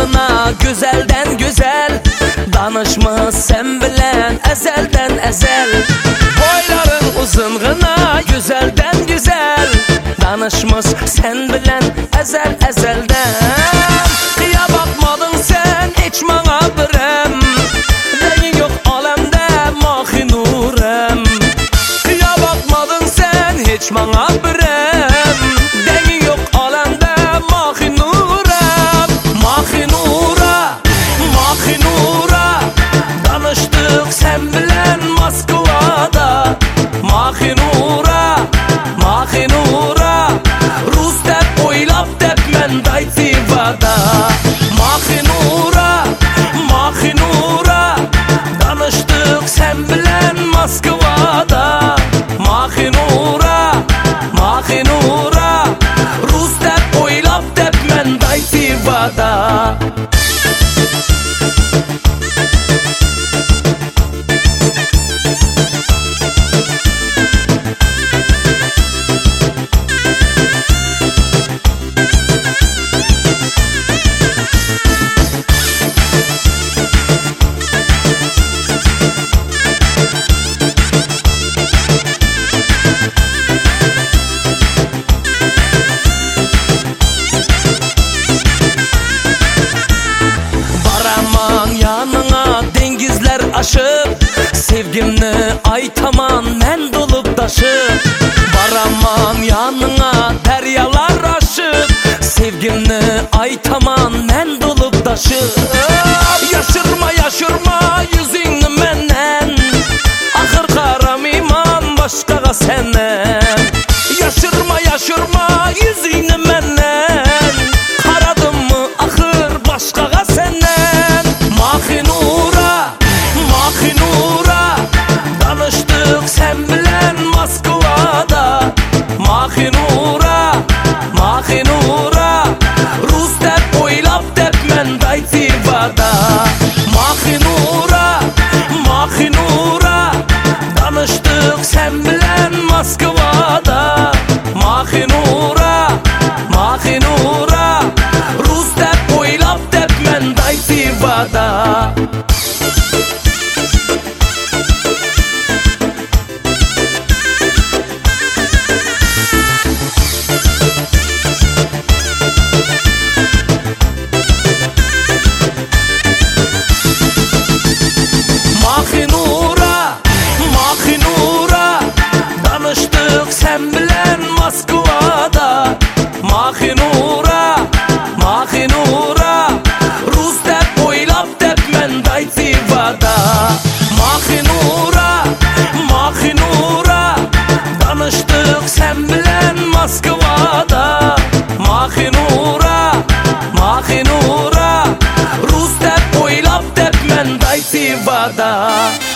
uzunluğuna güzelden güzel danışmış sen bilen ezelden ezel. Boyların uzunluğuna güzelden güzel danışmış sen bilen ezel ezelden. Kıya bakmadın sen hiç bana birem, dengin yok alemde mahi nurem. Kıya bakmadın sen hiç bana birem, dengin yok alemde mahi nurem. Mahi nura, mahi nura danıştık sen bilen Moskova'da. Mahi nura, mahi nura Rus dep oylap dep men daytivada. Mahi nura, mahi nura danıştık sen bilen Moskova'da. Mahi nura, mahi nura Rus dep oylap dep men daytivada. Yanına dengizler aşıp sevgimni aytaman men dolup taşıp. Baraman yanına deryalar aşıp sevgimni aytaman men dolup taşıp. Yaşırma yaşırma yüzüngni menden, ahır karamayman başkaga senden. Yaşırma yaşırma yüzüngni menden, karadım mı ahır başkaga senden. Mahi nura, mahi nura danıştık sen bilen Moskova'da. Mahi nura, mahi nura Rus dep oylap dep men daytivada. Mahi nura, mahi nura danıştık sen bilen Moskova'da. Mahi nura, mahi nura Rus dep oylap dep men daytivada. Mahi nura, mahi nura danıştık sen bilen Moskova'da. Mahi nura, mahi nura Rus dep oylap dep men daytivada. Mahi nura, mahi nura danıştık sen bilen Moskova'da. Mahi nura, mahi nura Rus dep oylap dep men daytivada.